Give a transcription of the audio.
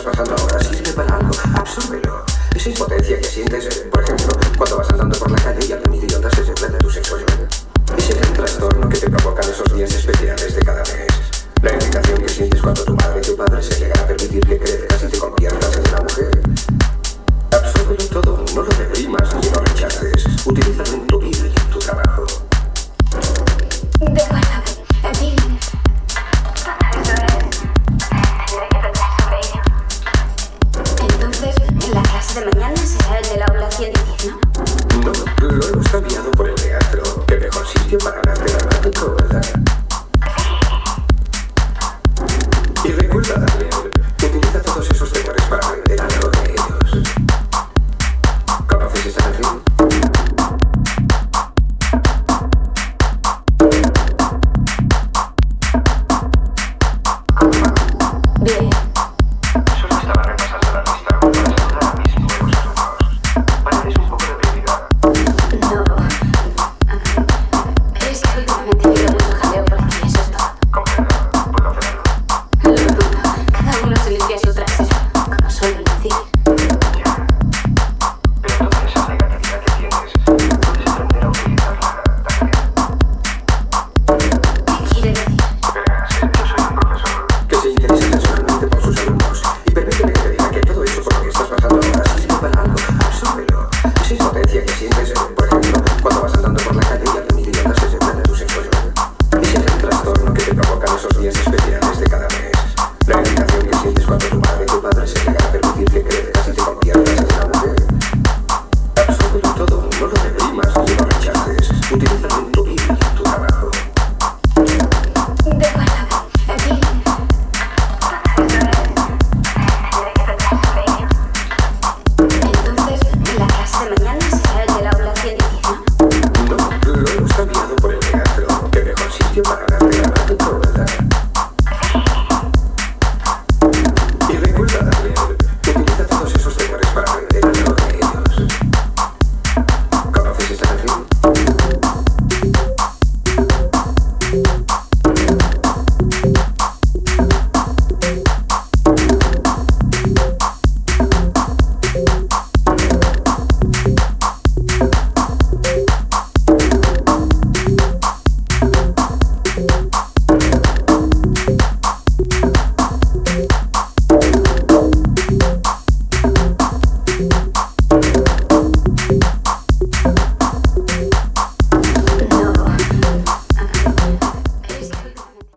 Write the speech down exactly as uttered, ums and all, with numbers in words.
pasando ahora sirve para algo. Absórbelo. Esa impotencia que sientes, por ejemplo, cuando vas andando por la calle y algún idiota se burla de tu sexualidad. Ese gran trastorno que te provocan esos días especiales de cada mes. La irritación que sientes cuando tu madre y tu padre se llegan a permitir que crezcas y te conviertas en una mujer. Absórbelo todo, no lo reprimas ni lo rechaces. Utilízalo en tu vida y en tu trabajo. De acuerdo, en fin. Eso es. Tendré que pensar sobre ello. Entonces, en la clase de mañana será el del aula ciento diez, ¿no? No, lo hemos cambiado por el teatro. Qué mejor sitio para